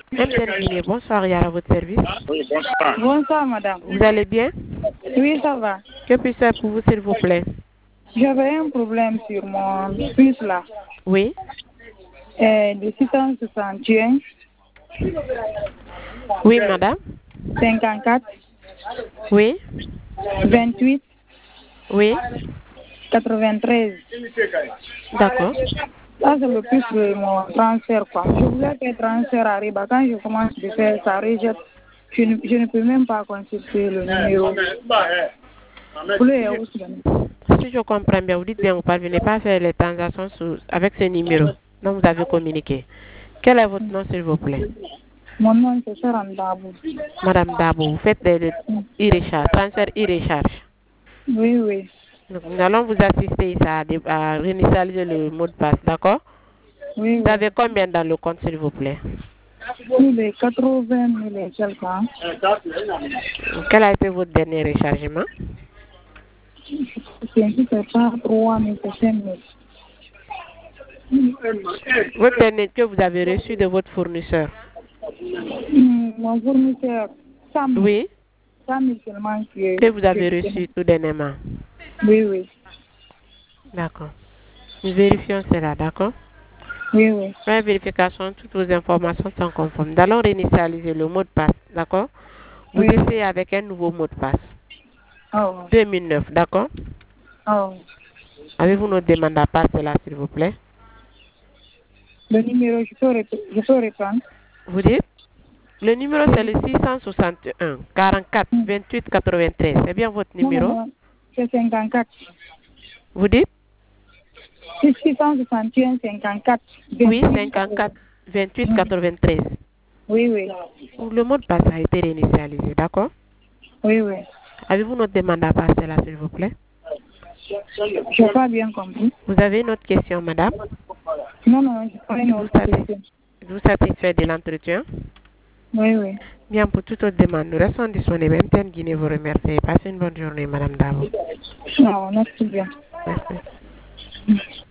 MTN Guinée, bonsoir, Yara, à votre service. Oui, bonsoir. Bonsoir, madame. Vous allez bien? Oui, ça va. Que puis-je faire pour vous, s'il vous plaît? J'avais un problème sur mon puce là. Oui. De 661, Oui, madame. 54, Oui. 28, Oui. 93. D'accord. Ça, c'est le plus de mon transfert, quoi. Je voulais que le transfert arrive. Quand je commence à faire ça, rejette. Je ne peux même pas consulter le numéro. Si je comprends bien, vous dites bien, vous ne parvenez pas à faire les transactions avec ce numéro dont vous avez communiqué. Quel est votre nom, s'il vous plaît? Mon nom, c'est Saram Dabou. Madame Dabo, vous faites des e-recharge, transfert e-recharge. Oui, oui. Donc, nous allons vous assister à réinitialiser le mot de passe, d'accord? Oui, Vous avez combien dans le compte, s'il vous plaît? Plus de 80 000 et quelques ans. Quel a été votre dernier rechargement? C'est pas 3 000, c'est 5 000. Votre dernier que vous avez reçu de votre fournisseur? Mon fournisseur, 100 000. Oui. 100 000 seulement que vous avez reçu tout dernièrement? Oui, oui. D'accord. Nous vérifions cela, d'accord? Oui, oui. Pour la vérification, toutes vos informations sont conformes. Nous allons réinitialiser le mot de passe, d'accord? Vous Oui. essayez avec un nouveau mot de passe. Oh. 2009, d'accord? Oh. Avez-vous notre demande à part cela, s'il vous plaît? Le numéro, je peux répondre. Vous dites? Le numéro, c'est le 661 44 28 93. C'est bien votre numéro? Non, c'est 54. Vous dites? 661 54. Oui, 54 28 93. Oui, oui. Le mot de passe a été réinitialisé, d'accord? Oui, oui. Avez-vous notre demande à part cela, s'il vous plaît? Je n'ai pas bien compris. Vous avez une autre question, madame? Non, non, je pas une autre question. Vous satisfait de l'entretien? Oui, oui. Bien, pour toute autre demande, nous restons disponibles. MTN Guinée vous remercie. Passez une bonne journée, madame Dabo. Non, merci bien. Merci.